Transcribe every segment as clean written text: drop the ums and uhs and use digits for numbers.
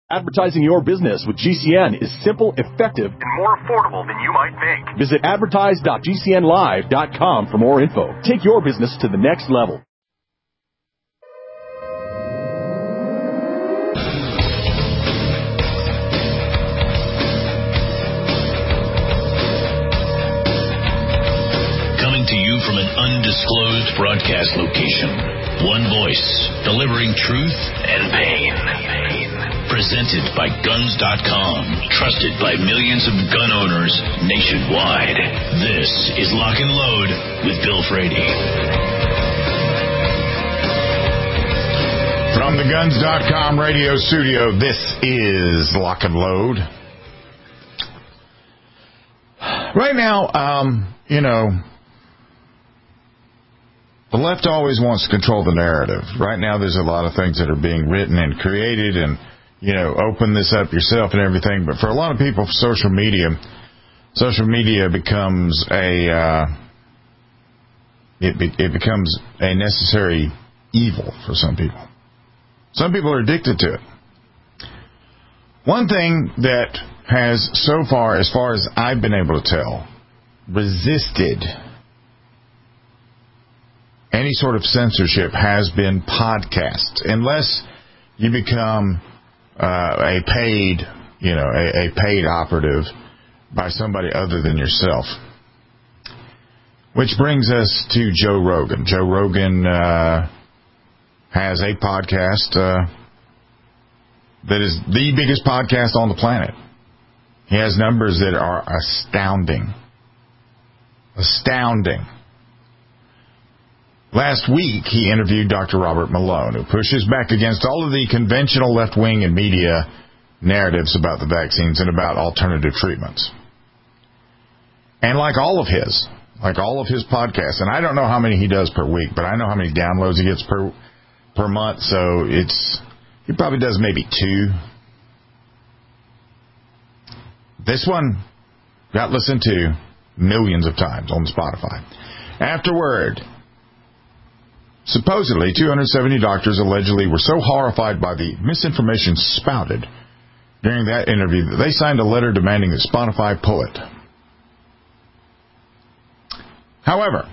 Advertising your business with GCN is simple, effective, and more affordable than you might think. Visit advertise.gcnlive.com for more info. Take your business to the next level. Coming to you from an undisclosed broadcast location. One voice, delivering truth and pain. Presented by Guns.com, trusted by millions of gun owners nationwide. This is Lock and Load with Bill Frady. From the Guns.com radio studio, this is Lock and Load. Right now, the left always wants to control the narrative. Right now, there's a lot of things that are being written and created and open this up yourself and everything. But for a lot of people, social media becomes it becomes a necessary evil for some people. Some people are addicted to it. One thing that has so far as I've been able to tell, resisted any sort of censorship has been podcasts, unless you become a paid operative by somebody other than yourself. Which brings us to Joe Rogan. Joe Rogan has a podcast that is the biggest podcast on the planet. He has numbers that are astounding. Last week, he interviewed Dr. Robert Malone, who pushes back against all of the conventional left-wing and media narratives about the vaccines and about alternative treatments. And like all of his podcasts, and I don't know how many he does per week, but I know how many downloads he gets per month, so he probably does maybe 2. This one got listened to millions of times on Spotify. Afterward, supposedly, 270 doctors allegedly were so horrified by the misinformation spouted during that interview that they signed a letter demanding that Spotify pull it. However,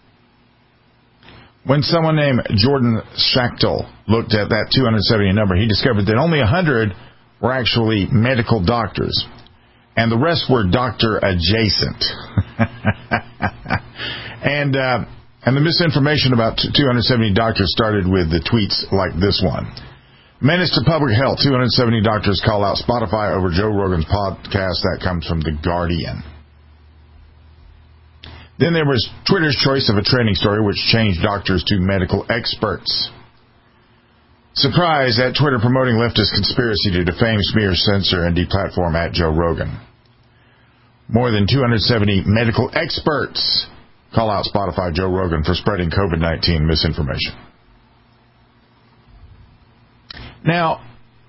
when someone named Jordan Schachtel looked at that 270 number, he discovered that only 100 were actually medical doctors, and the rest were doctor adjacent. And the misinformation about 270 doctors started with the tweets like this one. Menace to public health, 270 doctors call out Spotify over Joe Rogan's podcast. That comes from The Guardian. Then there was Twitter's choice of a trending story which changed doctors to medical experts. Surprise at Twitter promoting leftist conspiracy to defame, smear, censor, and deplatform at Joe Rogan. More than 270 medical experts call out Spotify Joe Rogan for spreading COVID-19 misinformation. Now,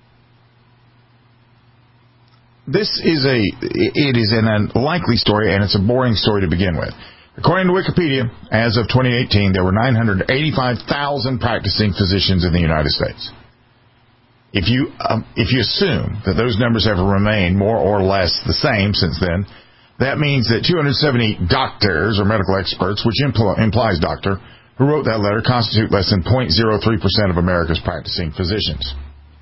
it is an unlikely story, and it's a boring story to begin with. According to Wikipedia, as of 2018, there were 985,000 practicing physicians in the United States. If you assume that those numbers have remained more or less the same since then, that means that 270 doctors or medical experts, which implies doctor, who wrote that letter constitute less than 0.03% of America's practicing physicians.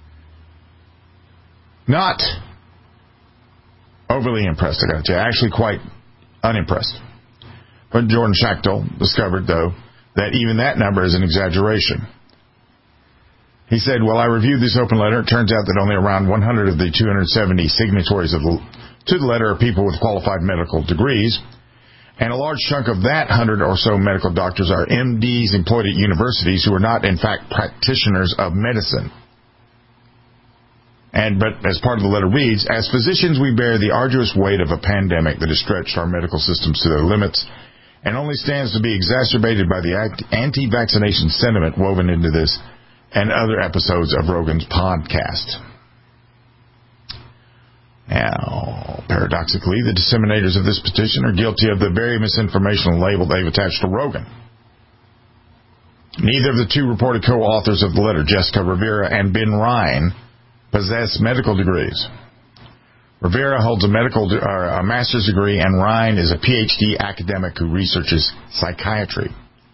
Not overly impressed, I got to tell you. Actually quite unimpressed. But Jordan Schachtel discovered, though, that even that number is an exaggeration. He said, well, I reviewed this open letter. It turns out that only around 100 of the 270 signatories to the letter are people with qualified medical degrees, and a large chunk of that 100 or so medical doctors are MDs employed at universities who are not, in fact, practitioners of medicine. But as part of the letter reads, as physicians, we bear the arduous weight of a pandemic that has stretched our medical systems to their limits and only stands to be exacerbated by the anti-vaccination sentiment woven into this and other episodes of Rogan's podcast. Now, paradoxically, the disseminators of this petition are guilty of the very misinformational label they've attached to Rogan. Neither of the two reported co-authors of the letter, Jessica Rivera and Ben Ryan, possess medical degrees. Rivera holds a master's degree, and Ryan is a PhD academic who researches psychiatry.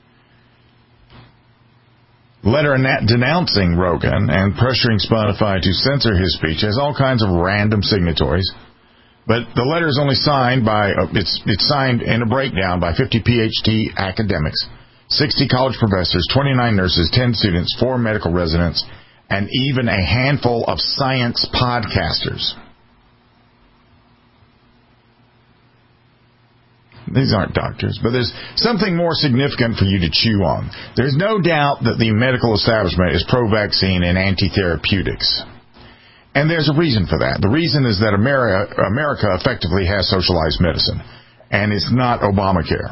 Letter denouncing Rogan and pressuring Spotify to censor his speech has all kinds of random signatories, but the letter is only signed by it's signed in a breakdown by 50 PhD academics, 60 college professors, 29 nurses, 10 students, 4 medical residents, and even a handful of science podcasters. These aren't doctors, but there's something more significant for you to chew on. There's no doubt that the medical establishment is pro-vaccine and anti-therapeutics. And there's a reason for that. The reason is that America effectively has socialized medicine, and it's not Obamacare.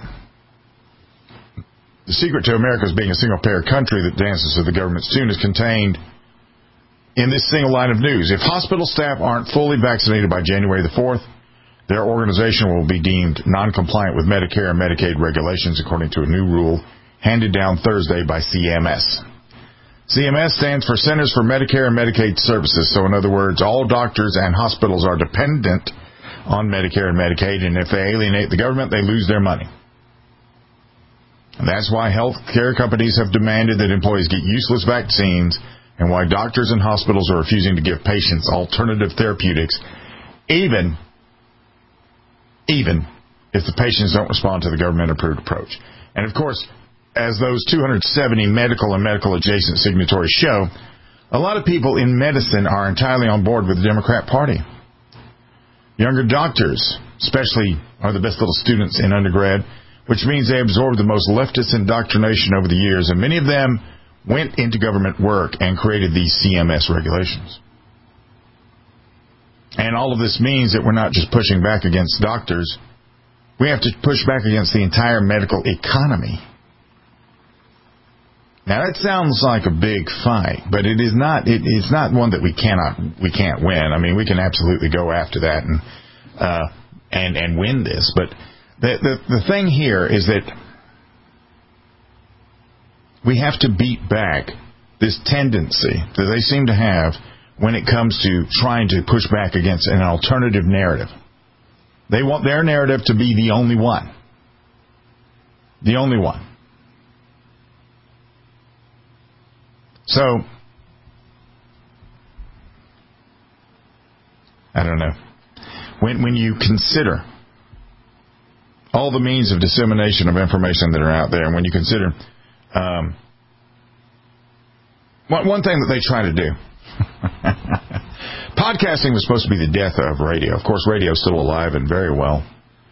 The secret to America's being a single-payer country that dances to the government's tune is contained in this single line of news. If hospital staff aren't fully vaccinated by January the 4th, their organization will be deemed non-compliant with Medicare and Medicaid regulations according to a new rule handed down Thursday by CMS. CMS stands for Centers for Medicare and Medicaid Services. So in other words, all doctors and hospitals are dependent on Medicare and Medicaid, and if they alienate the government, they lose their money. And that's why health care companies have demanded that employees get useless vaccines, and why doctors and hospitals are refusing to give patients alternative therapeutics, even if the patients don't respond to the government-approved approach. And, of course, as those 270 medical and medical-adjacent signatories show, a lot of people in medicine are entirely on board with the Democrat Party. Younger doctors, especially, are the best little students in undergrad, which means they absorbed the most leftist indoctrination over the years, and many of them went into government work and created these CMS regulations. And all of this means that we're not just pushing back against doctors. We have to push back against the entire medical economy. Now, that sounds like a big fight, but it is not. It's not one that we can't win. I mean, we can absolutely go after that and win this. But the thing here is that we have to beat back this tendency that they seem to have when it comes to trying to push back against an alternative narrative. They want their narrative to be the only one. The only one. So, I don't know. When you consider all the means of dissemination of information that are out there, and when you consider one thing that they try to do, podcasting was supposed to be the death of radio. Of course, radio is still alive and very well.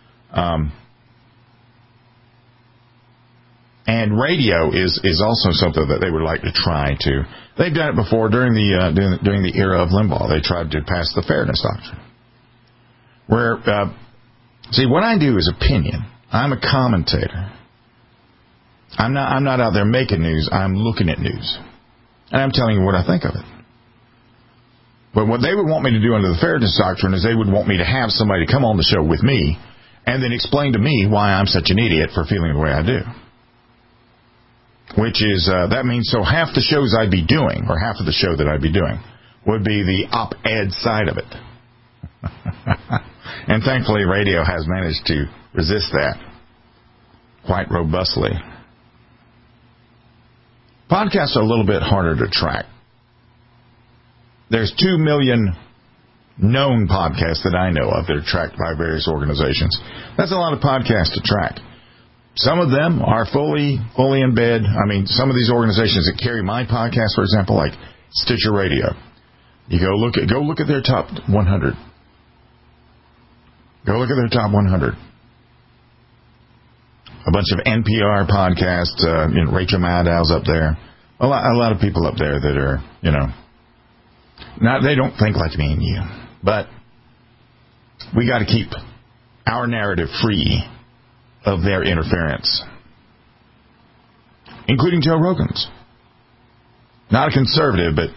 And radio is also something that they would like to try to. They've done it before during the era of Limbaugh. They tried to pass the Fairness Doctrine. Where, see, what I do is opinion. I'm a commentator. I'm not out there making news. I'm looking at news, and I'm telling you what I think of it. But what they would want me to do under the Fairness Doctrine is they would want me to have somebody come on the show with me and then explain to me why I'm such an idiot for feeling the way I do. Which is, that means so half the shows I'd be doing, or half of the show that I'd be doing, would be the op-ed side of it. And thankfully, radio has managed to resist that quite robustly. Podcasts are a little bit harder to track. There's 2 million known podcasts that I know of that are tracked by various organizations. That's a lot of podcasts to track. Some of them are fully in bed. I mean, some of these organizations that carry my podcast, for example, like Stitcher Radio. You go look at their top 100. Go look at their top 100. A bunch of NPR podcasts. Rachel Maddow's up there. A lot of people up there that are, they don't think like me and you, but we got to keep our narrative free of their interference, including Joe Rogan's. Not a conservative, but,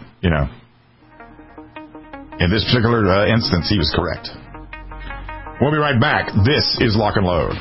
in this particular instance, he was correct. We'll be right back. This is Lock and Load.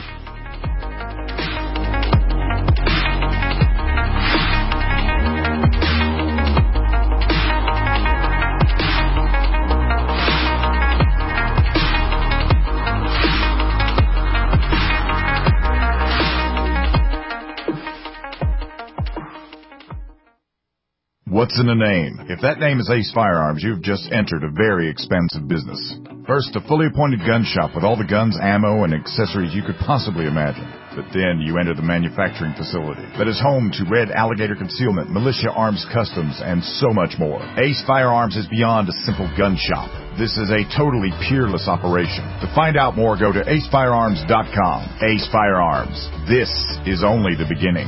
What's in a name? If that name is Ace Firearms, you've just entered a very expensive business. First, a fully appointed gun shop with all the guns, ammo, and accessories you could possibly imagine. But then you enter the manufacturing facility that is home to Red Alligator Concealment, Militia Arms Customs, and so much more. Ace Firearms is beyond a simple gun shop. This is a totally peerless operation. To find out more, go to acefirearms.com. Ace Firearms. This is only the beginning.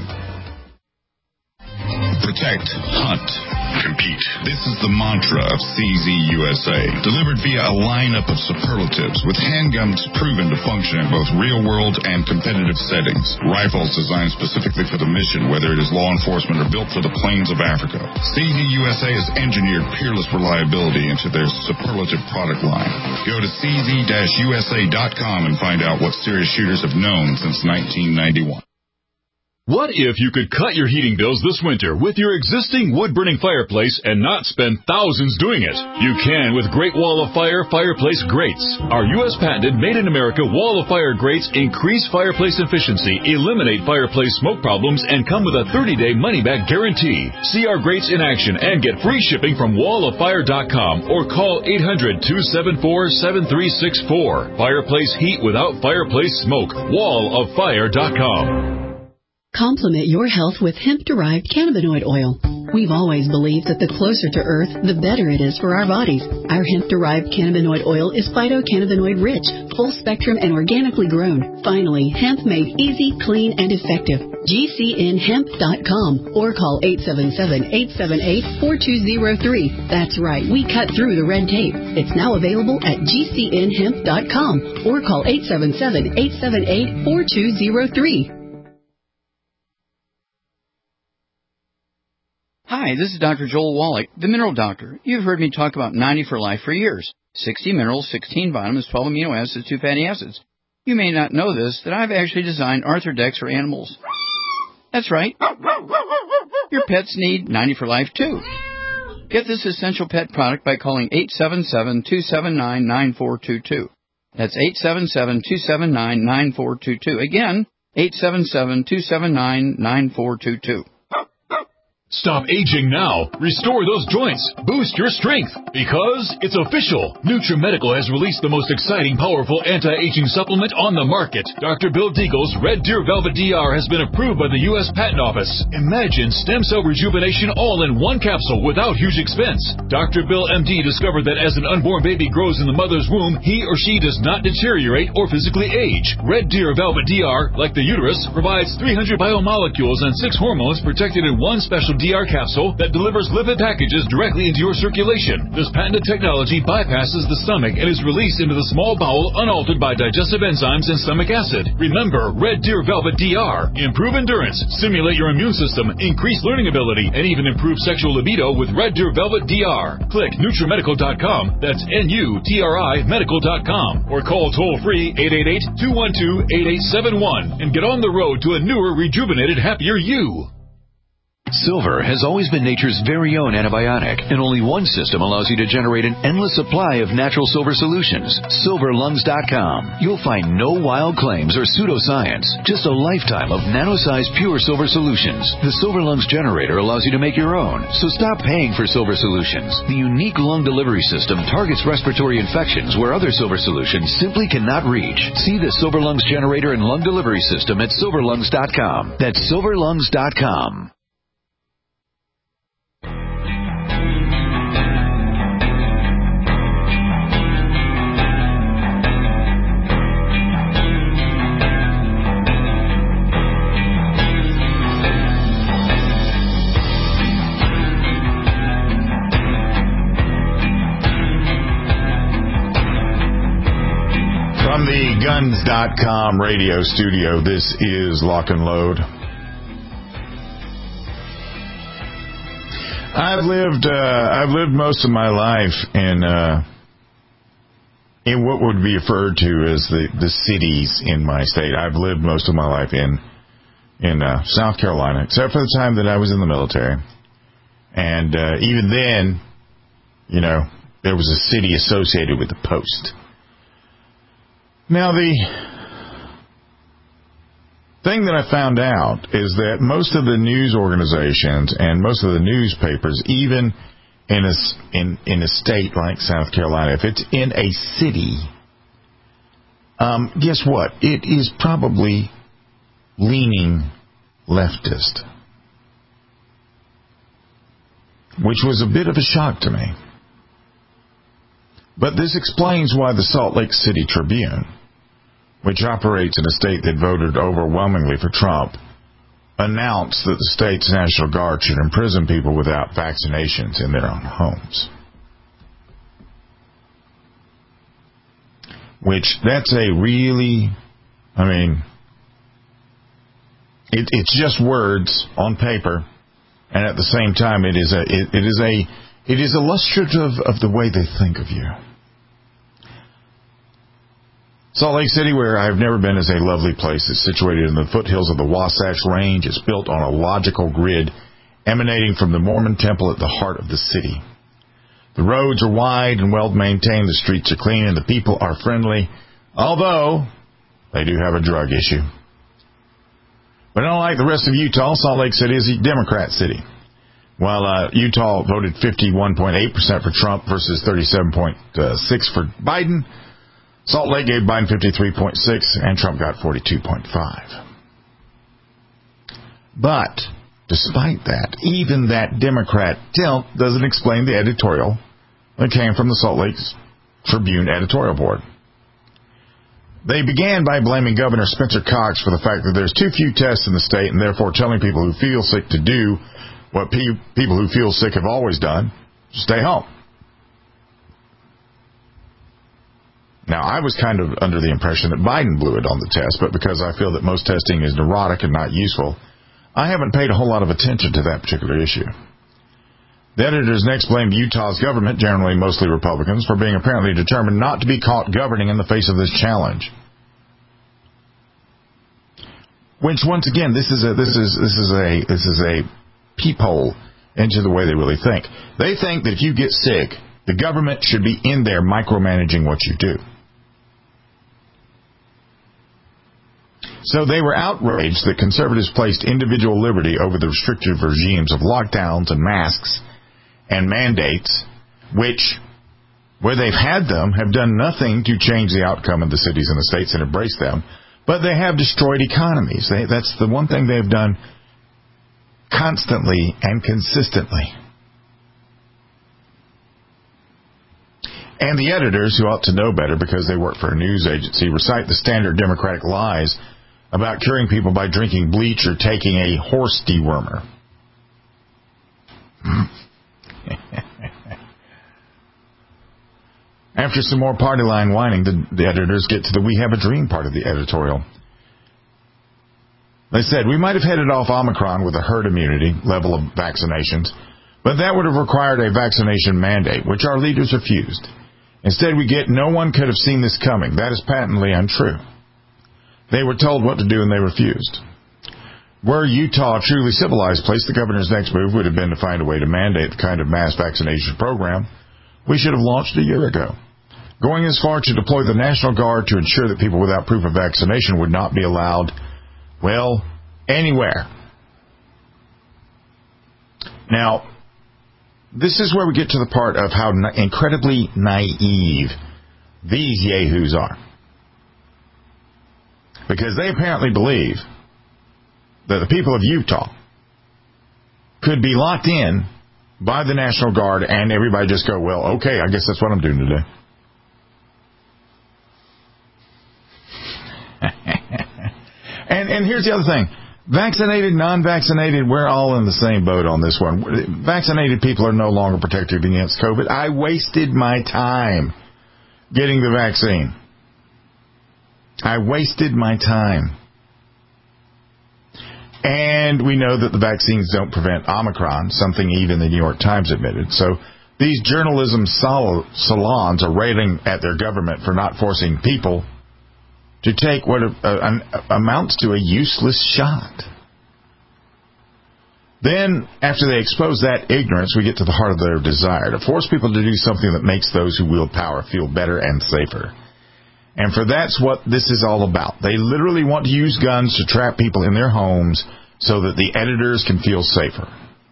Protect, hunt, compete. This is the mantra of CZ USA, delivered via a lineup of superlatives with handguns proven to function in both real-world and competitive settings. Rifles designed specifically for the mission, whether it is law enforcement or built for the plains of Africa. CZ USA has engineered peerless reliability into their superlative product line. Go to cz-usa.com and find out what serious shooters have known since 1991. What if you could cut your heating bills this winter with your existing wood-burning fireplace and not spend thousands doing it? You can with Great Wall of Fire fireplace grates. Our U.S. patented made-in-America Wall of Fire grates increase fireplace efficiency, eliminate fireplace smoke problems, and come with a 30-day money-back guarantee. See our grates in action and get free shipping from walloffire.com or call 800-274-7364. Fireplace heat without fireplace smoke. walloffire.com. Complement your health with hemp-derived cannabinoid oil. We've always believed that the closer to Earth, the better it is for our bodies. Our hemp-derived cannabinoid oil is phytocannabinoid-rich, full-spectrum, and organically grown. Finally, hemp made easy, clean, and effective. GCNhemp.com or call 877-878-4203. That's right, we cut through the red tape. It's now available at GCNhemp.com or call 877-878-4203. Hi, this is Dr. Joel Wallach, the Mineral Doctor. You've heard me talk about 90 for Life for years. 60 minerals, 16 vitamins, 12 amino acids, 2 fatty acids. You may not know this, that I've actually designed Arthrodex for animals. That's right. Your pets need 90 for Life, too. Get this essential pet product by calling 877-279-9422. That's 877-279-9422. Again, 877-279-9422. Stop aging now. Restore those joints. Boost your strength. Because it's official. NutriMedical has released the most exciting, powerful anti-aging supplement on the market. Dr. Bill Deagle's Red Deer Velvet DR has been approved by the U.S. Patent Office. Imagine stem cell rejuvenation all in one capsule without huge expense. Dr. Bill MD discovered that as an unborn baby grows in the mother's womb, he or she does not deteriorate or physically age. Red Deer Velvet DR, like the uterus, provides 300 biomolecules and 6 hormones protected in one special DR capsule that delivers lipid packages directly into your circulation. This patented technology bypasses the stomach and is released into the small bowel unaltered by digestive enzymes and stomach acid. Remember, Red Deer Velvet DR. Improve endurance, stimulate your immune system, increase learning ability, and even improve sexual libido with Red Deer Velvet DR. Click NutriMedical.com, that's NUTRI medical.com, or call toll-free 888-212-8871 and get on the road to a newer, rejuvenated, happier you. Silver has always been nature's very own antibiotic, and only one system allows you to generate an endless supply of natural silver solutions. SilverLungs.com. You'll find no wild claims or pseudoscience, just a lifetime of nano-sized pure silver solutions. The Silver Lungs generator allows you to make your own, so stop paying for silver solutions. The unique lung delivery system targets respiratory infections where other silver solutions simply cannot reach. See the Silver Lungs generator and lung delivery system at SilverLungs.com. That's SilverLungs.com. From the Guns.com radio studio, this is Lock and Load. I've lived most of my life in what would be referred to as the cities in my state. I've lived most of my life in South Carolina, except for the time that I was in the military. And even then, you know, there was a city associated with the post. Now, the thing that I found out is that most of the news organizations and most of the newspapers, even in a state like South Carolina, if it's in a city, guess what? It is probably leaning leftist, which was a bit of a shock to me. But this explains why the Salt Lake City Tribune, which operates in a state that voted overwhelmingly for Trump, announced that the state's National Guard should imprison people without vaccinations in their own homes. Which, that's a really, it's just words on paper, and at the same time, it is illustrative of the way they think of you. Salt Lake City, where I've never been, is a lovely place. It's situated in the foothills of the Wasatch Range. It's built on a logical grid emanating from the Mormon temple at the heart of the city. The roads are wide and well maintained. The streets are clean and the people are friendly, although they do have a drug issue. But unlike the rest of Utah, Salt Lake City is a Democrat city. While Utah voted 51.8% for Trump versus 37.6% for Biden, Salt Lake gave Biden 53.6% and Trump got 42.5%. But despite that, even that Democrat tilt doesn't explain the editorial that came from the Salt Lake Tribune editorial board. They began by blaming Governor Spencer Cox for the fact that there's too few tests in the state and therefore telling people who feel sick to do what people who feel sick have always done, stay home. Now, I was kind of under the impression that Biden blew it on the test, but because I feel that most testing is neurotic and not useful, I haven't paid a whole lot of attention to that particular issue. The editors next blamed Utah's government, generally mostly Republicans, for being apparently determined not to be caught governing in the face of this challenge. Which, once again, this is a peephole into the way they really think. They think that if you get sick, the government should be in there micromanaging what you do. So they were outraged that conservatives placed individual liberty over the restrictive regimes of lockdowns and masks and mandates, which, where they've had them, have done nothing to change the outcome of the cities and the states and embrace them, but they have destroyed economies. That's the one thing they've done constantly and consistently. And the editors, who ought to know better because they work for a news agency, recite the standard Democratic lies about curing people by drinking bleach or taking a horse dewormer. After some more party line whining, the editors get to the "we have a dream" part of the editorial. They said, "We might have headed off Omicron with a herd immunity level of vaccinations, but that would have required a vaccination mandate, which our leaders refused. Instead, we get no one could have seen this coming. That is patently untrue. They were told what to do and they refused. Were Utah a truly civilized place, the governor's next move would have been to find a way to mandate the kind of mass vaccination program we should have launched a year ago, going as far to deploy the National Guard to ensure that people without proof of vaccination would not be allowed, well, anywhere." Now, this is where we get to the part of how incredibly naive these yahoos are. Because they apparently believe that the people of Utah could be locked in by the National Guard and everybody just go, "Well, okay, I guess that's what I'm doing today." And here's the other thing. Vaccinated, non-vaccinated, we're all in the same boat on this one. Vaccinated people are no longer protected against COVID. I wasted my time getting the vaccine. I wasted my time. And we know that the vaccines don't prevent Omicron, something even the New York Times admitted. So these journalism salons are railing at their government for not forcing people to take what amounts to a useless shot. Then, after they expose that ignorance, we get to the heart of their desire to force people to do something that makes those who wield power feel better and safer. And that's what this is all about. They literally want to use guns to trap people in their homes so that the editors can feel safer.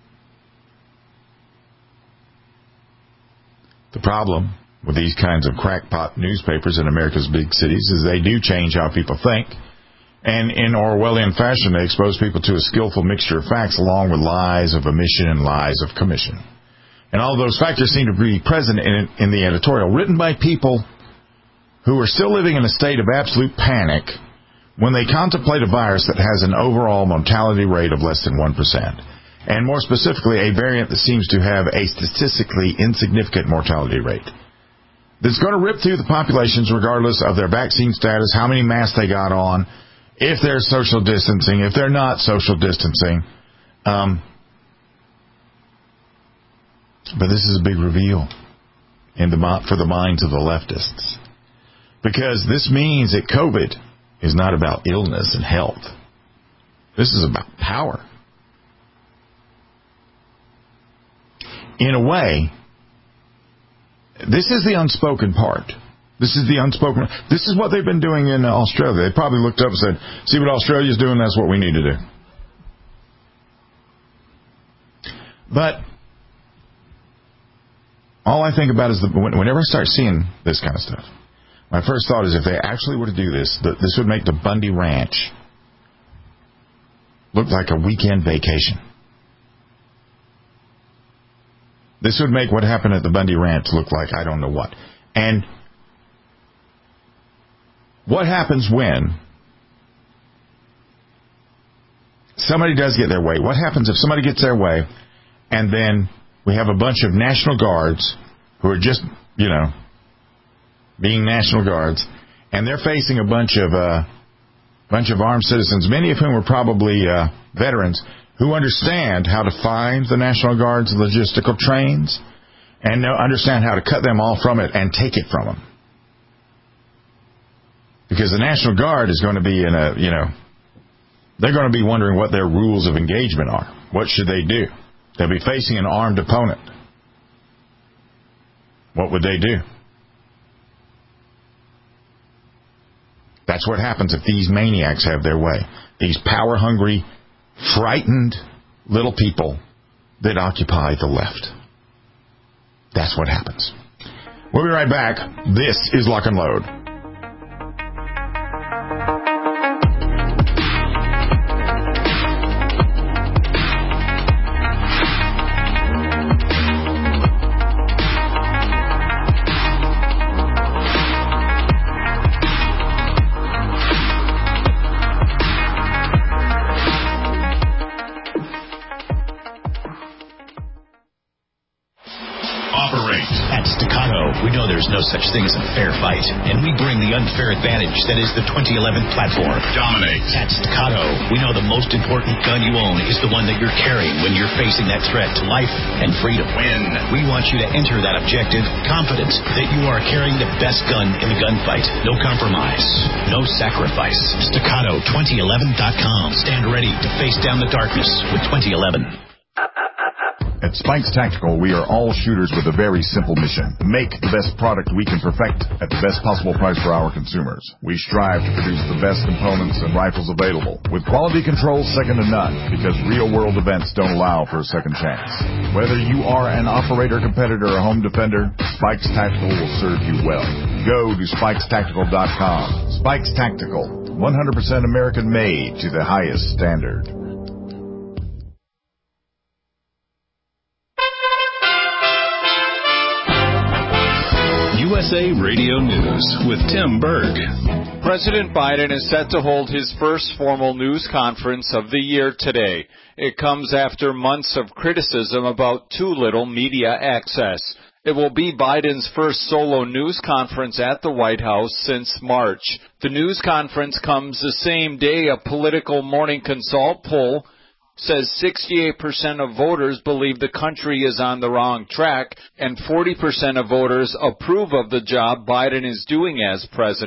The problem with these kinds of crackpot newspapers in America's big cities is they do change how people think. And in Orwellian fashion, they expose people to a skillful mixture of facts along with lies of omission and lies of commission. And all those factors seem to be present in the editorial, written by people who are still living in a state of absolute panic when they contemplate a virus that has an overall mortality rate of less than 1%. And more specifically, a variant that seems to have a statistically insignificant mortality rate. That's going to rip through the populations regardless of their vaccine status, how many masks they got on, if they're social distancing, if they're not social distancing. But this is a big reveal for the minds of the leftists. Because this means that COVID is not about illness and health. This is about power. In a way, this is the unspoken part. This is what they've been doing in Australia. They probably looked up and said, see what Australia's doing, that's what we need to do. But all I think about is whenever I start seeing this kind of stuff, my first thought is if they actually were to do this, this would make the Bundy Ranch look like a weekend vacation. This would make what happened at the Bundy Ranch look like I don't know what. And what happens when somebody does get their way? What happens if somebody gets their way and then we have a bunch of National Guards who are just, being National Guards, and they're facing a bunch of armed citizens, many of whom are probably veterans, who understand how to find the National Guard's logistical trains and understand how to cut them all from it and take it from them. Because the National Guard is going to be they're going to be wondering what their rules of engagement are. What should they do? They'll be facing an armed opponent. What would they do? That's what happens if these maniacs have their way. These power-hungry, frightened little people that occupy the left. That's what happens. We'll be right back. This is Lock and Load. No such thing as a fair fight, and we bring the unfair advantage that is the 2011 platform. Dominate. At Staccato, we know the most important gun you own is the one that you're carrying when you're facing that threat to life and freedom. Win. We want you to enter that objective confident that you are carrying the best gun in the gunfight. No compromise, no sacrifice. Staccato2011.com. Stand ready to face down the darkness with 2011. At Spikes Tactical, we are all shooters with a very simple mission. Make the best product we can perfect at the best possible price for our consumers. We strive to produce the best components and rifles available, with quality control second to none, because real-world events don't allow for a second chance. Whether you are an operator, competitor, or home defender, Spikes Tactical will serve you well. Go to SpikesTactical.com. Spikes Tactical, 100% American-made to the highest standard. USA Radio News with Tim Berg. President Biden is set to hold his first formal news conference of the year today. It comes after months of criticism about too little media access. It will be Biden's first solo news conference at the White House since March. The news conference comes the same day a Political Morning Consult poll says 68% of voters believe the country is on the wrong track, and 40% of voters approve of the job Biden is doing as president.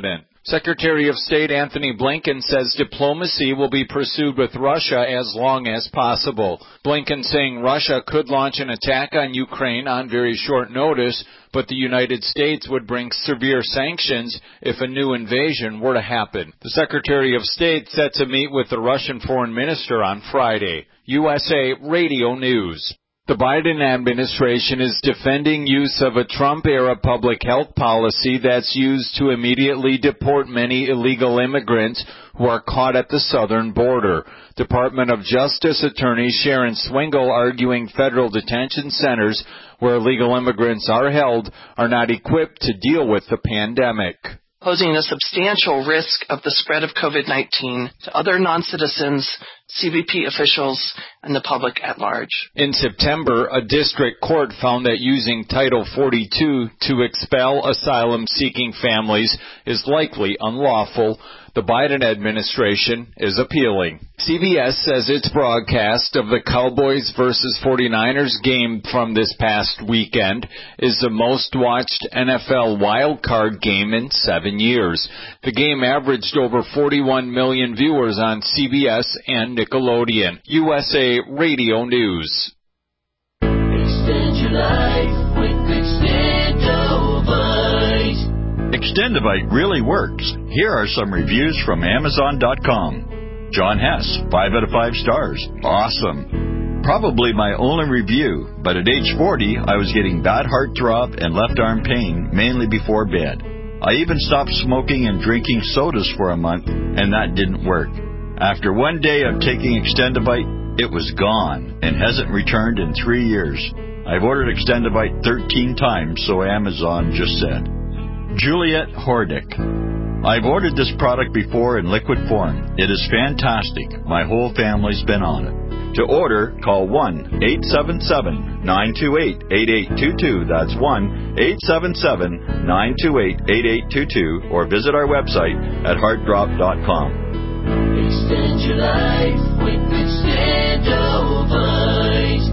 Secretary of State Anthony Blinken says diplomacy will be pursued with Russia as long as possible. Blinken saying Russia could launch an attack on Ukraine on very short notice, but the United States would bring severe sanctions if a new invasion were to happen. The Secretary of State set to meet with the Russian Foreign Minister on Friday. USA Radio News. The Biden administration is defending use of a Trump-era public health policy that's used to immediately deport many illegal immigrants who are caught at the southern border. Department of Justice Attorney Sharon Swingle arguing federal detention centers where illegal immigrants are held are not equipped to deal with the pandemic, posing a substantial risk of the spread of COVID-19 to other non-citizens, CBP officials, and the public at large. In September, a district court found that using Title 42 to expel asylum-seeking families is likely unlawful. The Biden administration is appealing. CBS says its broadcast of the Cowboys versus 49ers game from this past weekend is the most watched NFL wildcard game in 7 years. The game averaged over 41 million viewers on CBS and Nickelodeon. USA Radio News. Extend your life with Extendovite. Extendovite really works. Here are some reviews from Amazon.com. John Hess, 5 out of 5 stars. Awesome. Probably my only review, but at age 40, I was getting bad heartthrob and left arm pain, mainly before bed. I even stopped smoking and drinking sodas for a month, and that didn't work. After one day of taking Extendovite, it was gone and hasn't returned in 3 years. I've ordered Extendovite 13 times, so Amazon just said. Juliet Hordick. I've ordered this product before in liquid form. It is fantastic. My whole family's been on it. To order, call 1-877-928-8822. That's 1-877-928-8822. Or visit our website at heartdrop.com. Extend your life with Extendovite.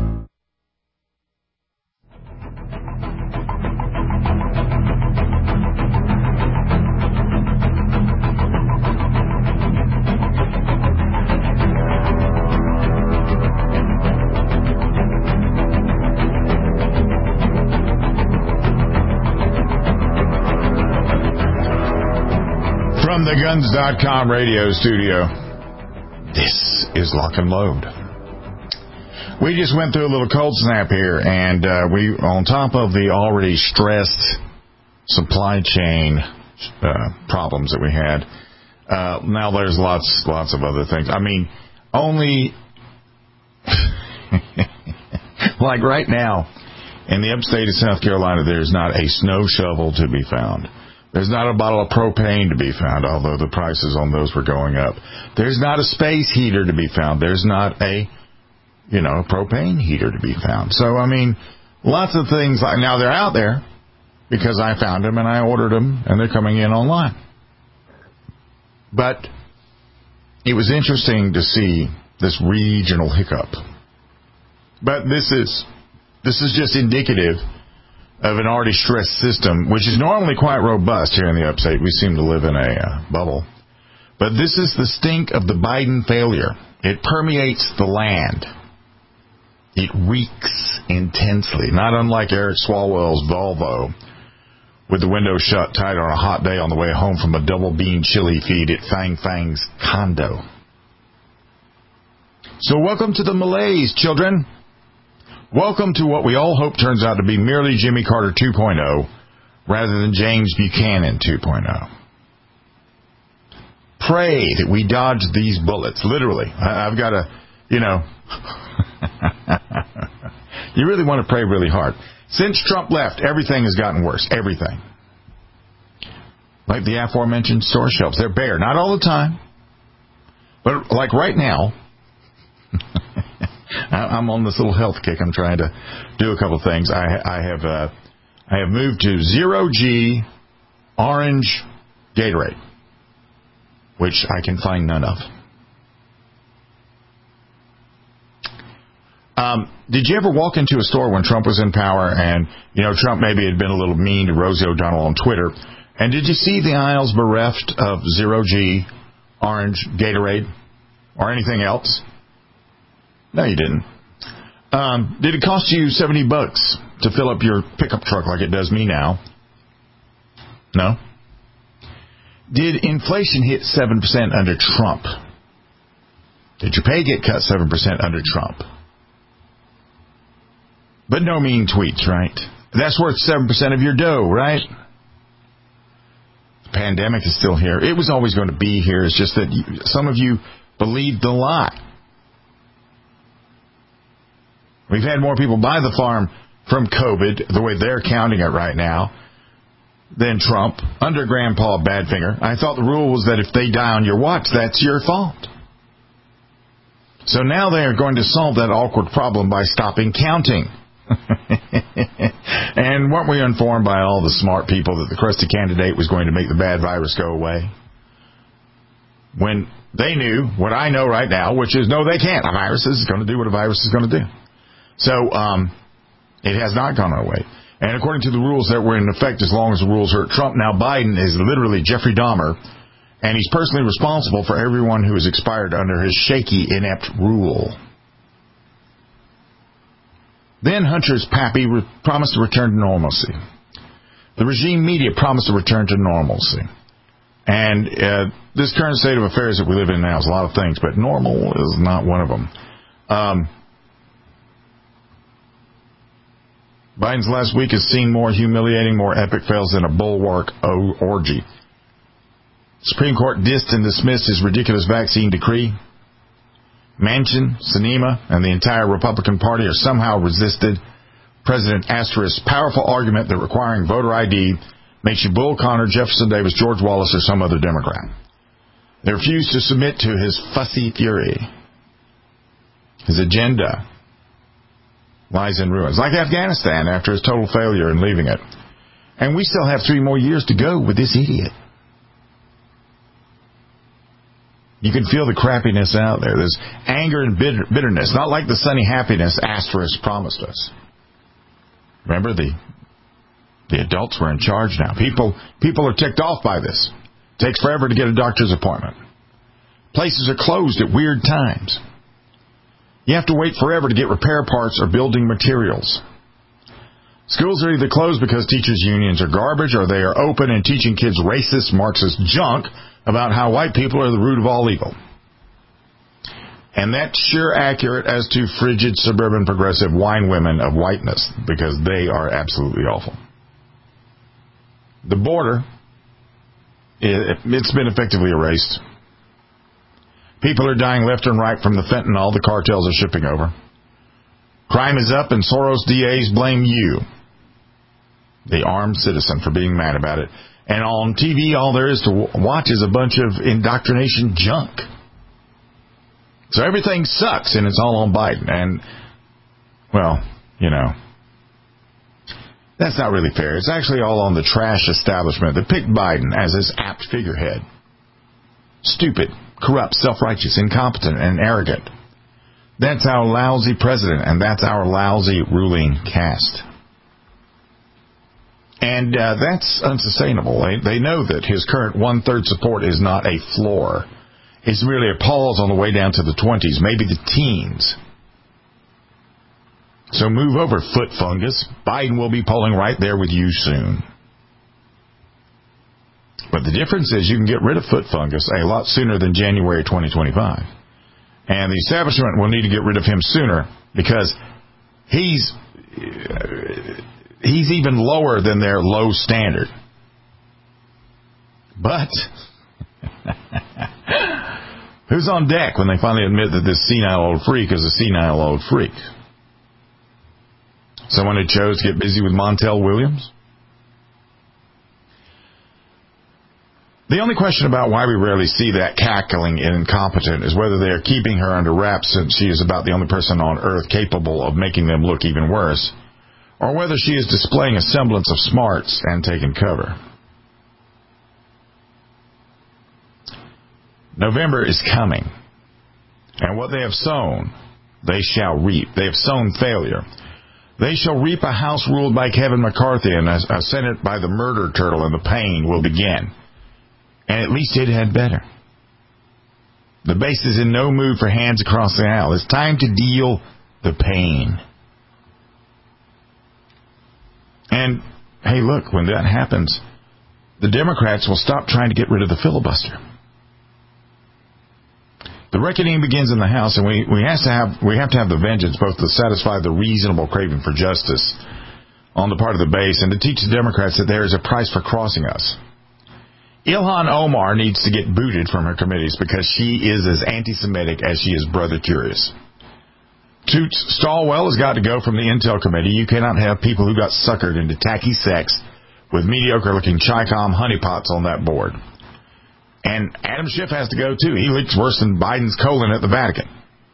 From the Guns.com radio studio, this is Lock and Load. We just went through a little cold snap here, and we, on top of the already stressed supply chain problems that we had, now there's lots of other things. I mean, only like right now in the upstate of South Carolina, there's not a snow shovel to be found. There's not a bottle of propane to be found, although the prices on those were going up. There's not a space heater to be found. There's not a propane heater to be found. So, I mean, lots of things. Now, they're out there because I found them and I ordered them, and they're coming in online. But it was interesting to see this regional hiccup. But this is just indicative of an already stressed system, which is normally quite robust here in the upstate. We seem to live in a bubble. But this is the stink of the Biden failure. It permeates the land. It reeks intensely, not unlike Eric Swalwell's Volvo, with the window shut tight on a hot day on the way home from a double bean chili feed at Fang Fang's condo. So welcome to the malaise, children. Welcome to what we all hope turns out to be merely Jimmy Carter 2.0 rather than James Buchanan 2.0. Pray that we dodge these bullets. Literally. I've got to, you really want to pray really hard. Since Trump left, everything has gotten worse. Everything. Like the aforementioned store shelves. They're bare. Not all the time. But like right now, I'm on this little health kick. I'm trying to do a couple of things. I have moved to 0G orange Gatorade, which I can find none of. Did you ever walk into a store when Trump was in power and, Trump maybe had been a little mean to Rosie O'Donnell on Twitter, And did you see the aisles bereft of Zero-G, Orange, Gatorade, or anything else? No, you didn't. Did it cost you $70 to fill up your pickup truck like it does me now? No. Did inflation hit 7% under Trump? Did your pay get cut 7% under Trump? But no mean tweets, right? That's worth 7% of your dough, right? The pandemic is still here. It was always going to be here. It's just that some of you believed the lie. We've had more people buy the farm from COVID, the way they're counting it right now, than Trump, under Grandpa Badfinger. I thought the rule was that if they die on your watch, that's your fault. So now they are going to solve that awkward problem by stopping counting. And weren't we informed by all the smart people that the crusty candidate was going to make the bad virus go away? When they knew what I know right now, which is, no, they can't. A virus is going to do what a virus is going to do. So it has not gone away. And according to the rules that were in effect, as long as the rules hurt Trump, now Biden is literally Jeffrey Dahmer, and he's personally responsible for everyone who has expired under his shaky, inept rule. Then Hunter's pappy promised to return to normalcy. The regime media promised to return to normalcy. And this current state of affairs that we live in now is a lot of things, but normal is not one of them. Biden's last week has seen more humiliating, more epic fails than a bulwark orgy. Supreme Court dissed and dismissed his ridiculous vaccine decree. Manchin, Sinema, and the entire Republican Party are somehow resisted President Asterisk's powerful argument that requiring voter ID makes you Bull Connor, Jefferson Davis, George Wallace, or some other Democrat. They refuse to submit to his fussy fury. His agenda lies in ruins, like Afghanistan after his total failure in leaving it. And we still have 3 more years to go with this idiot. You can feel the crappiness out there. There's anger and bitterness, not like the sunny happiness Asterisk promised us. Remember, the adults were in charge now. People are ticked off by this. It takes forever to get a doctor's appointment. Places are closed at weird times. You have to wait forever to get repair parts or building materials. Schools are either closed because teachers' unions are garbage, or they are open and teaching kids racist, Marxist junk about how white people are the root of all evil. And that's sure accurate as to frigid, suburban, progressive wine women of whiteness, because they are absolutely awful. The border, it's been effectively erased. People are dying left and right from the fentanyl the cartels are shipping over. Crime is up, and Soros DAs blame you, the armed citizen, for being mad about it. And on TV, all there is to watch is a bunch of indoctrination junk. So everything sucks, and it's all on Biden. And, well, you know, that's not really fair. It's actually all on the trash establishment that picked Biden as his apt figurehead. Stupid, corrupt, self-righteous, incompetent, and arrogant. That's our lousy president, and that's our lousy ruling caste. And that's unsustainable. They know that his current 1/3 support is not a floor. It's merely a pause on the way down to the 20s, maybe the teens. So move over, foot fungus. Biden will be polling right there with you soon. But the difference is you can get rid of foot fungus a lot sooner than January 2025. And the establishment will need to get rid of him sooner, because he's even lower than their low standard. But who's on deck when they finally admit that this senile old freak is a senile old freak? Someone who chose to get busy with Montel Williams? The only question about why we rarely see that cackling incompetent is whether they are keeping her under wraps, since she is about the only person on earth capable of making them look even worse, or whether she is displaying a semblance of smarts and taking cover. November is coming, and what they have sown, they shall reap. They have sown failure. They shall reap a house ruled by Kevin McCarthy and a Senate by the murder turtle, and the pain will begin. And at least it had better. The base is in no mood for hands across the aisle. It's time to deal the pain. And, hey, look, when that happens, the Democrats will stop trying to get rid of the filibuster. The reckoning begins in the House, and we have to have the vengeance both to satisfy the reasonable craving for justice on the part of the base and to teach the Democrats that there is a price for crossing us. Ilhan Omar needs to get booted from her committees because she is as anti-Semitic as she is brother curious. Toots Stallwell has got to go from the Intel Committee. You cannot have people who got suckered into tacky sex with mediocre-looking Chi-Com honeypots on that board. And Adam Schiff has to go, too. He leaks worse than Biden's colon at the Vatican.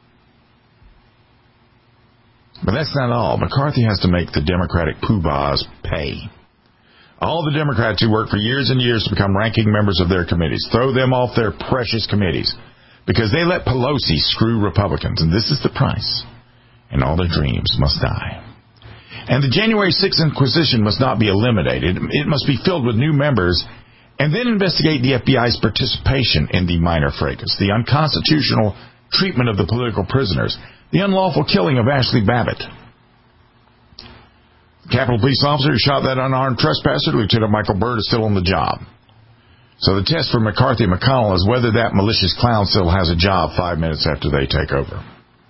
But that's not all. McCarthy has to make the Democratic poobahs pay. All the Democrats who worked for years and years to become ranking members of their committees, throw them off their precious committees because they let Pelosi screw Republicans, and this is the price. And all their dreams must die. And the January 6th Inquisition must not be eliminated. It must be filled with new members, and then investigate the FBI's participation in the minor fracas, the unconstitutional treatment of the political prisoners, the unlawful killing of Ashley Babbitt. The Capitol Police officer who shot that unarmed trespasser, Lieutenant Michael Byrd, is still on the job. So the test for McCarthy and McConnell is whether that malicious clown still has a job 5 minutes after they take over.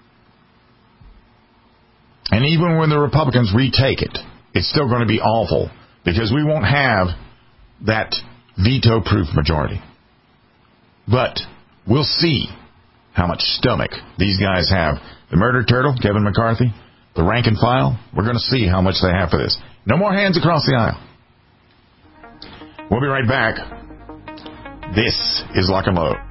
And even when the Republicans retake it, it's still going to be awful because we won't have that veto-proof majority. But we'll see how much stomach these guys have. The murder turtle, Kevin McCarthy, the rank and file, we're going to see how much they have for this. No more hands across the aisle. We'll be right back. This is Lock and Load.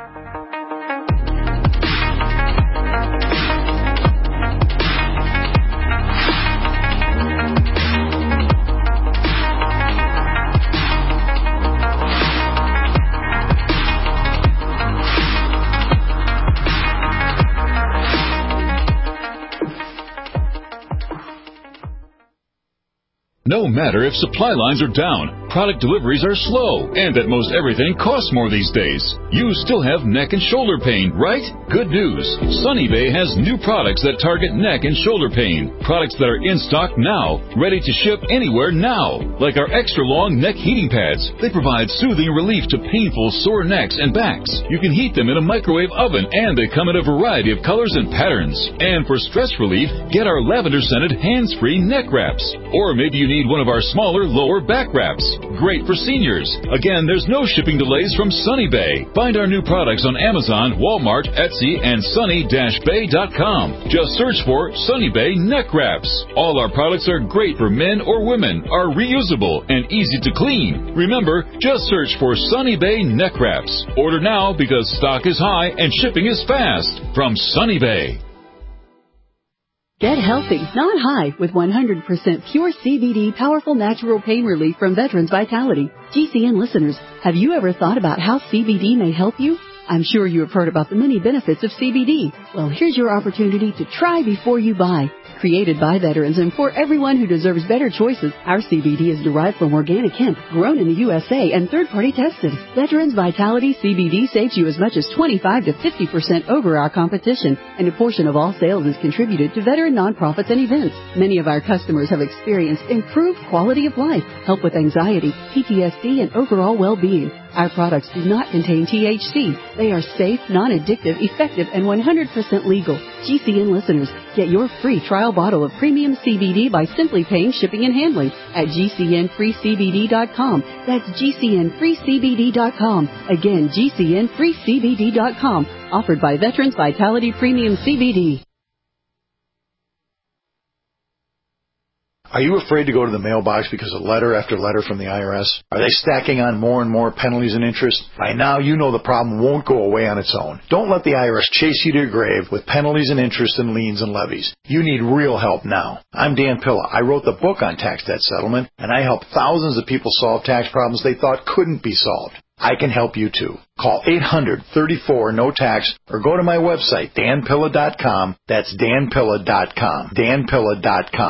No matter if supply lines are down, product deliveries are slow, and that most everything costs more these days, you still have neck and shoulder pain, right? Good news. Sunny Bay has new products that target neck and shoulder pain. Products that are in stock now, ready to ship anywhere now. Like our extra long neck heating pads. They provide soothing relief to painful sore necks and backs. You can heat them in a microwave oven, and they come in a variety of colors and patterns. And for stress relief, get our lavender-scented hands-free neck wraps. Or maybe you need one of our smaller lower back wraps. Great for seniors. Again, there's no shipping delays from Sunny Bay. Find our new products on Amazon, Walmart, Etsy, and sunny-bay.com. Just search for Sunny Bay neck wraps. All our products are great for men or women, are reusable, and easy to clean. Remember, just search for Sunny Bay neck wraps. Order now because stock is high and shipping is fast. From Sunny Bay. Get healthy, not high, with 100% pure CBD powerful natural pain relief from Veterans Vitality. GCN listeners, have you ever thought about how CBD may help you? I'm sure you have heard about the many benefits of CBD. Well, here's your opportunity to try before you buy. Created by veterans and for everyone who deserves better choices, our CBD is derived from organic hemp, grown in the USA, and third-party tested. Veterans Vitality CBD saves you as much as 25 to 50% over our competition, and a portion of all sales is contributed to veteran nonprofits and events. Many of our customers have experienced improved quality of life, help with anxiety, PTSD, and overall well-being. Our products do not contain THC. They are safe, non-addictive, effective, and 100% legal. GCN listeners, get your free trial bottle of premium CBD by simply paying shipping and handling at GCNFreeCBD.com. That's GCNFreeCBD.com. Again, GCNFreeCBD.com. Offered by Veterans Vitality Premium CBD. Are you afraid to go to the mailbox because of letter after letter from the IRS? Are they stacking on more and more penalties and interest? By now, you know the problem won't go away on its own. Don't let the IRS chase you to your grave with penalties and interest and liens and levies. You need real help now. I'm Dan Pilla. I wrote the book on tax debt settlement, and I help thousands of people solve tax problems they thought couldn't be solved. I can help you too. Call 800-34-NO-TAX or go to my website, danpilla.com. That's danpilla.com. danpilla.com.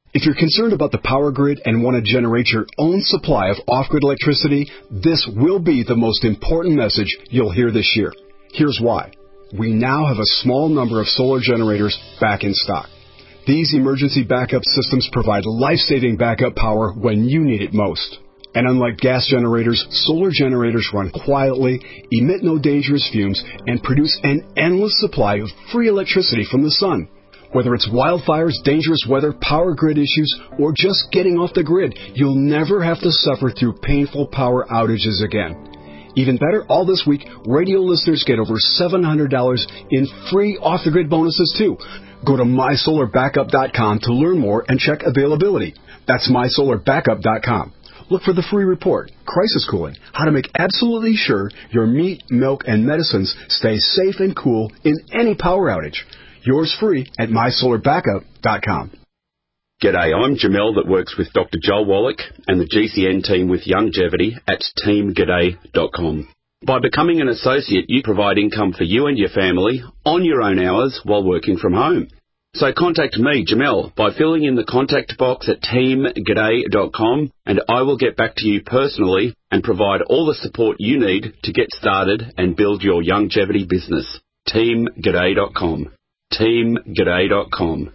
If you're concerned about the power grid and want to generate your own supply of off-grid electricity, this will be the most important message you'll hear this year. Here's why. We now have a small number of solar generators back in stock. These emergency backup systems provide life-saving backup power when you need it most. And unlike gas generators, solar generators run quietly, emit no dangerous fumes, and produce an endless supply of free electricity from the sun. Whether it's wildfires, dangerous weather, power grid issues, or just getting off the grid, you'll never have to suffer through painful power outages again. Even better, all this week, radio listeners get over $700 in free off-the-grid bonuses, too. Go to mysolarbackup.com to learn more and check availability. That's mysolarbackup.com. Look for the free report, Crisis Cooling, how to make absolutely sure your meat, milk, and medicines stay safe and cool in any power outage. Yours free at mysolarbackup.com. G'day, I'm Jamel that works with Dr. Joel Wallach and the GCN team with Youngevity at teamg'day.com. By becoming an associate, you provide income for you and your family on your own hours while working from home. So contact me, Jamel, by filling in the contact box at teamg'day.com, and I will get back to you personally and provide all the support you need to get started and build your Youngevity business. teamg'day.com. teamg'day.com.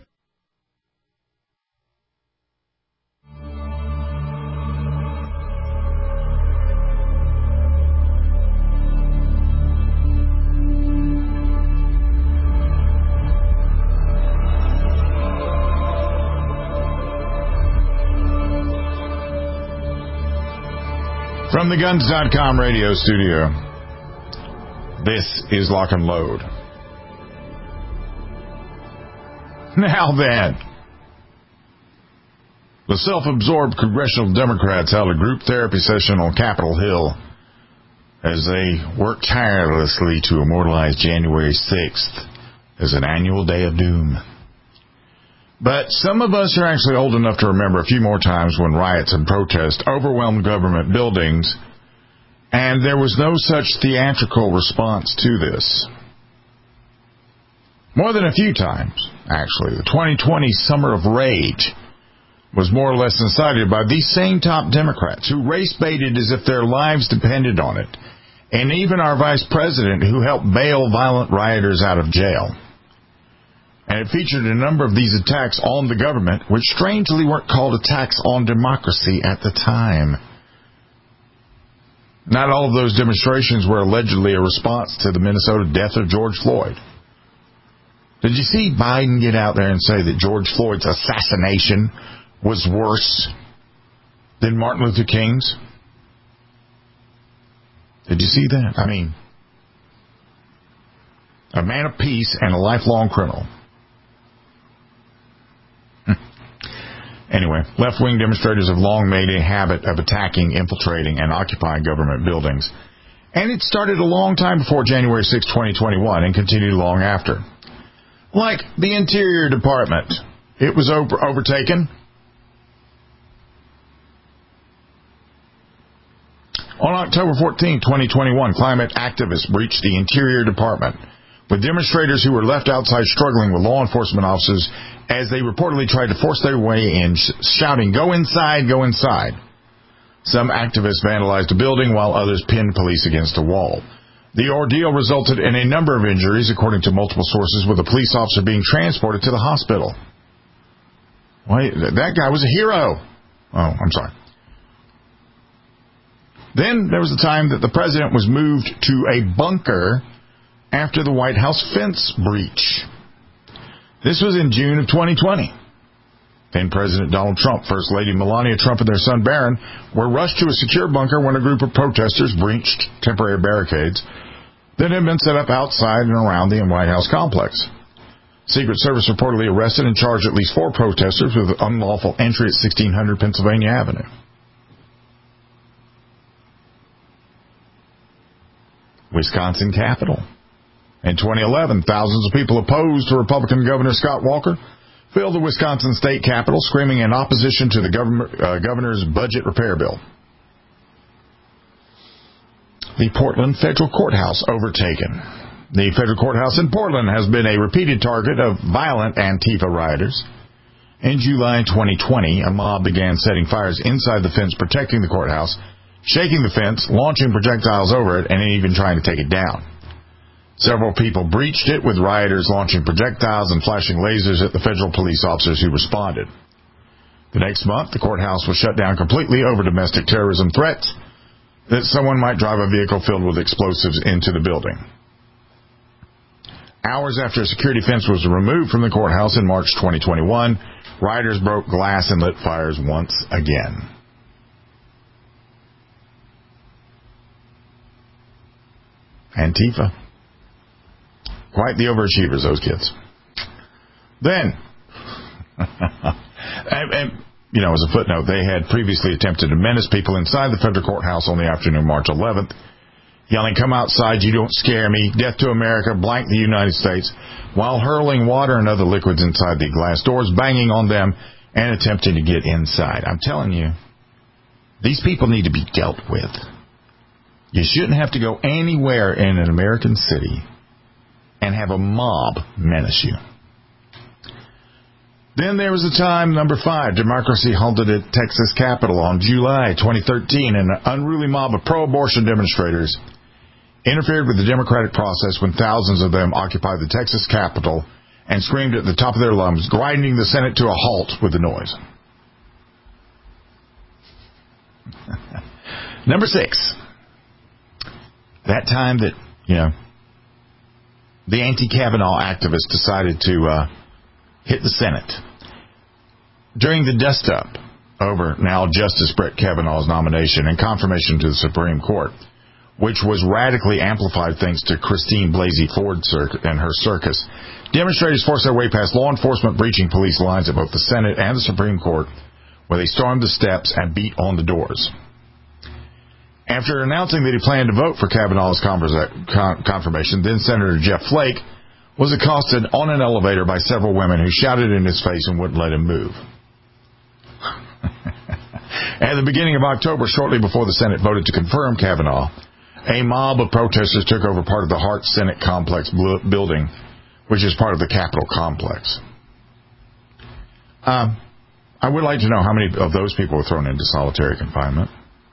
From the Guns.com radio studio, this is Lock and Load. Now then, the self-absorbed congressional Democrats held a group therapy session on Capitol Hill as they worked tirelessly to immortalize January 6th as an annual day of doom. But some of us are actually old enough to remember a few more times when riots and protests overwhelmed government buildings, and there was no such theatrical response to this. More than a few times, actually. The 2020 Summer of Rage was more or less incited by these same top Democrats who race-baited as if their lives depended on it, and even our vice president who helped bail violent rioters out of jail. And it featured a number of these attacks on the government, which strangely weren't called attacks on democracy at the time. Not all of those demonstrations were allegedly a response to the Minnesota death of George Floyd. Did you see Biden get out there and say that George Floyd's assassination was worse than Martin Luther King's? Did you see that? I mean, a man of peace and a lifelong criminal. Anyway, left-wing demonstrators have long made a habit of attacking, infiltrating, and occupying government buildings. And it started a long time before January 6, 2021, and continued long after. Like the Interior Department. It was overtaken. On October 14, 2021, climate activists breached the Interior Department, with demonstrators who were left outside struggling with law enforcement officers as they reportedly tried to force their way in, shouting, "Go inside, go inside." Some activists vandalized a building while others pinned police against a wall. The ordeal resulted in a number of injuries, according to multiple sources, with a police officer being transported to the hospital. Wait, that guy was a hero. Oh, I'm sorry. Then there was the time that the president was moved to a bunker after the White House fence breach. This was in June of 2020. Then President Donald Trump, First Lady Melania Trump, and their son Barron were rushed to a secure bunker when a group of protesters breached temporary barricades that had been set up outside and around the White House complex. Secret Service reportedly arrested and charged at least 4 protesters with unlawful entry at 1600 Pennsylvania Avenue. Wisconsin Capitol. In 2011, thousands of people opposed to Republican Governor Scott Walker filled the Wisconsin State Capitol, screaming in opposition to the governor's budget repair bill. The Portland Federal Courthouse overtaken. The Federal Courthouse in Portland has been a repeated target of violent Antifa rioters. In July 2020, a mob began setting fires inside the fence protecting the courthouse, shaking the fence, launching projectiles over it, and even trying to take it down. Several people breached it, with rioters launching projectiles and flashing lasers at the federal police officers who responded. The next month, the courthouse was shut down completely over domestic terrorism threats that someone might drive a vehicle filled with explosives into the building. Hours after a security fence was removed from the courthouse in March 2021, rioters broke glass and lit fires once again. Antifa. Quite the overachievers, those kids. Then, as a footnote, they had previously attempted to menace people inside the federal courthouse on the afternoon of March 11th, yelling, "Come outside, you don't scare me, death to America, blank the United States," while hurling water and other liquids inside the glass doors, banging on them, and attempting to get inside. I'm telling you, these people need to be dealt with. You shouldn't have to go anywhere in an American city and have a mob menace you. Then there was a time, number 5, democracy halted at Texas Capitol on July 2013, and an unruly mob of pro-abortion demonstrators interfered with the democratic process when thousands of them occupied the Texas Capitol and screamed at the top of their lungs, grinding the Senate to a halt with the noise. Number 6, that time that, the anti-Kavanaugh activists decided to hit the Senate. During the dust-up over now Justice Brett Kavanaugh's nomination and confirmation to the Supreme Court, which was radically amplified thanks to Christine Blasey Ford and her circus, demonstrators forced their way past law enforcement breaching police lines at both the Senate and the Supreme Court, where they stormed the steps and beat on the doors. After announcing that he planned to vote for Kavanaugh's confirmation, then Senator Jeff Flake was accosted on an elevator by several women who shouted in his face and wouldn't let him move. At the beginning of October, shortly before the Senate voted to confirm Kavanaugh, a mob of protesters took over part of the Hart Senate Complex building, which is part of the Capitol complex. I would like to know how many of those people were thrown into solitary confinement.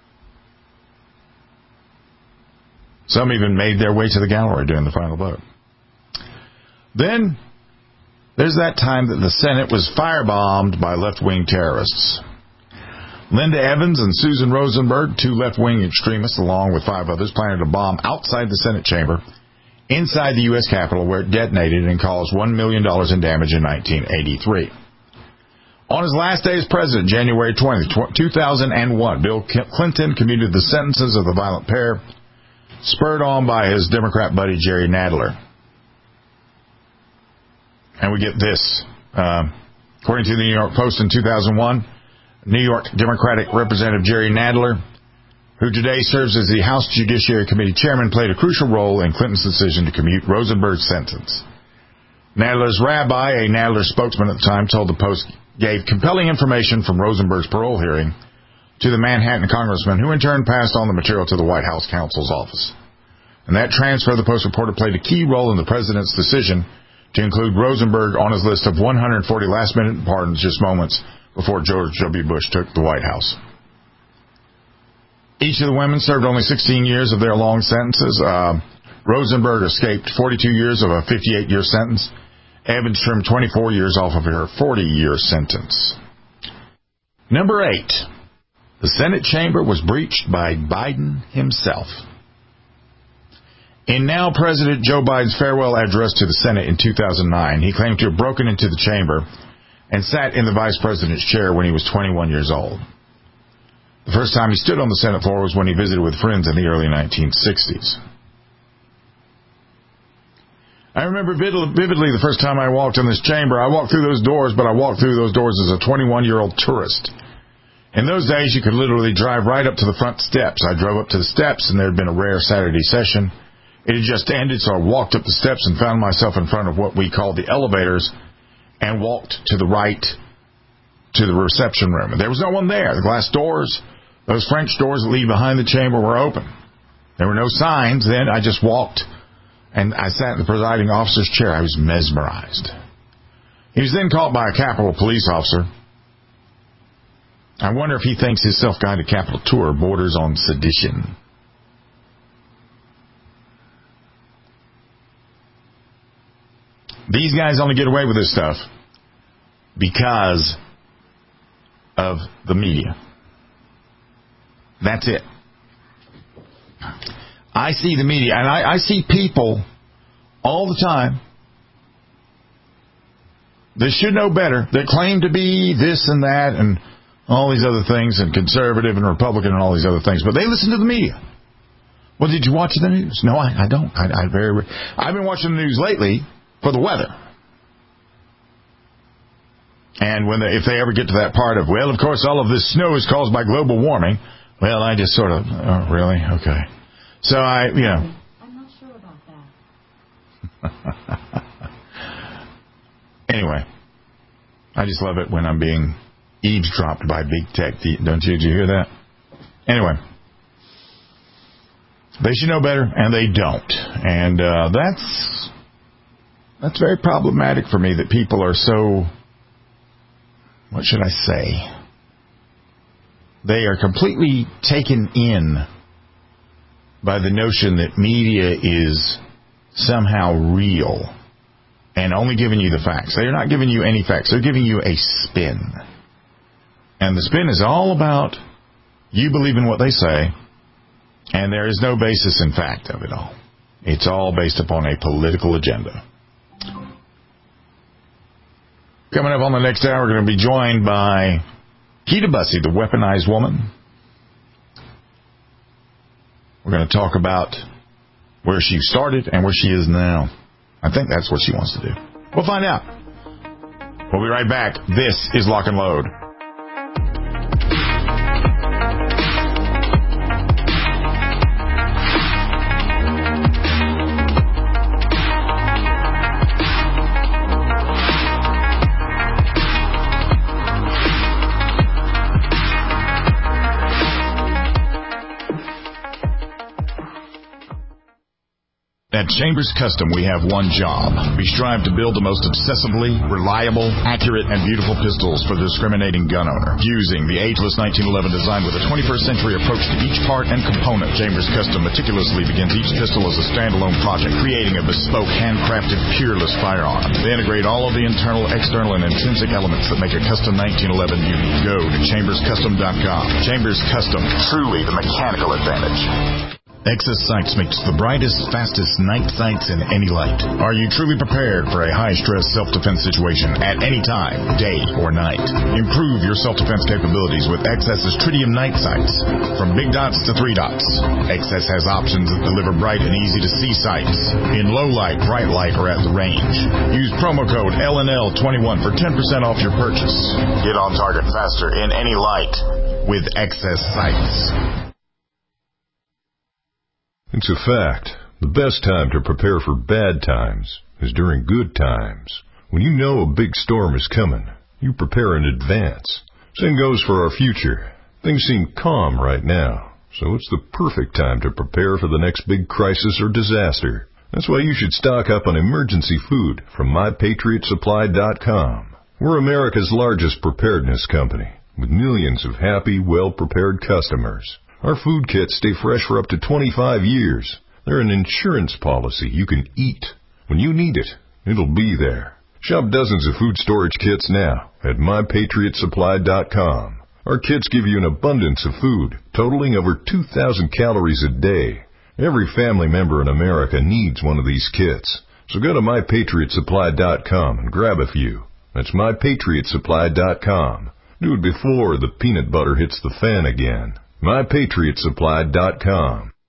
Some even made their way to the gallery during the final vote. Then, there's that time that the Senate was firebombed by left-wing terrorists. Linda Evans and Susan Rosenberg, 2 left-wing extremists, along with 5 others, planted a bomb outside the Senate chamber, inside the U.S. Capitol, where it detonated and caused $1 million in damage in 1983. On his last day as president, January 20, 2001, Bill Clinton commuted the sentences of the violent pair, spurred on by his Democrat buddy Jerry Nadler. And we get this. According to the New York Post in 2001, New York Democratic Representative Jerry Nadler, who today serves as the House Judiciary Committee chairman, played a crucial role in Clinton's decision to commute Rosenberg's sentence. Nadler's rabbi, a Nadler spokesman at the time, told the Post gave compelling information from Rosenberg's parole hearing to the Manhattan congressman, who in turn passed on the material to the White House counsel's office. And that transfer, the Post reporter, played a key role in the president's decision to include Rosenberg on his list of 140 last-minute pardons just moments before George W. Bush took the White House. Each of the women served only 16 years of their long sentences. Rosenberg escaped 42 years of a 58-year sentence. Evans trimmed 24 years off of her 40-year sentence. Number 8. The Senate chamber was breached by Biden himself. In now President Joe Biden's farewell address to the Senate in 2009, he claimed to have broken into the chamber and sat in the vice president's chair when he was 21 years old. The first time he stood on the Senate floor was when he visited with friends in the early 1960s. I remember vividly the first time I walked in this chamber. I walked through those doors, but I walked through those doors as a 21-year-old tourist. In those days, you could literally drive right up to the front steps. I drove up to the steps, and there had been a rare Saturday session. It had just ended, so I walked up the steps and found myself in front of what we called the elevators and walked to the right to the reception room. And there was no one there. The glass doors, those French doors that lead behind the chamber, were open. There were no signs. Then I just walked, and I sat in the presiding officer's chair. I was mesmerized. He was then caught by a Capitol police officer. I wonder if he thinks his self-guided Capitol tour borders on sedition. These guys only get away with this stuff because of the media. That's it. I see the media, and I see people all the time that should know better, that claim to be this and that and all these other things, and conservative and Republican and all these other things, but they listen to the media. Well, did you watch the news? No, I don't. I've been watching the news lately for the weather. And if they ever get to that part of, well, of course, all of this snow is caused by global warming, well, I just sort of, oh, really? Okay. So I'm not sure about that. Anyway, I just love it when I'm being eavesdropped by big tech. Don't you? Did you hear that? Anyway, they should know better, and they don't. And that's very problematic for me that people are so, what should I say? They are completely taken in by the notion that media is somehow real and only giving you the facts. They're not giving you any facts. They're giving you a spin. And the spin is all about you believing what they say, and there is no basis in fact of it all. It's all based upon a political agenda. Coming up on the next hour, we're going to be joined by Keita Bussey, the weaponized woman. We're going to talk about where she started and where she is now. I think that's what she wants to do. We'll find out. We'll be right back. This is Lock and Load. At Chambers Custom, we have one job. We strive to build the most obsessively, reliable, accurate, and beautiful pistols for the discriminating gun owner. Using the ageless 1911 design with a 21st century approach to each part and component, Chambers Custom meticulously begins each pistol as a standalone project, creating a bespoke, handcrafted, peerless firearm. They integrate all of the internal, external, and intrinsic elements that make a custom 1911 unique. Go to chamberscustom.com. Chambers Custom, truly the mechanical advantage. Excess Sights makes the brightest, fastest night sights in any light. Are you truly prepared for a high-stress self-defense situation at any time, day or night? Improve your self-defense capabilities with XS's Tritium night sights. From big dots to 3 dots, XS has options that deliver bright and easy-to-see sights in low light, bright light, or at the range. Use promo code LNL21 for 10% off your purchase. Get on target faster in any light with XS Sights. It's a fact. The best time to prepare for bad times is during good times. When you know a big storm is coming, you prepare in advance. Same goes for our future. Things seem calm right now, so it's the perfect time to prepare for the next big crisis or disaster. That's why you should stock up on emergency food from MyPatriotSupply.com. We're America's largest preparedness company, with millions of happy, well-prepared customers. Our food kits stay fresh for up to 25 years. They're an insurance policy you can eat. When you need it, it'll be there. Shop dozens of food storage kits now at MyPatriotSupply.com. Our kits give you an abundance of food, totaling over 2,000 calories a day. Every family member in America needs one of these kits. So go to MyPatriotSupply.com and grab a few. That's MyPatriotSupply.com. Do it before the peanut butter hits the fan again. MyPatriotSupply.com.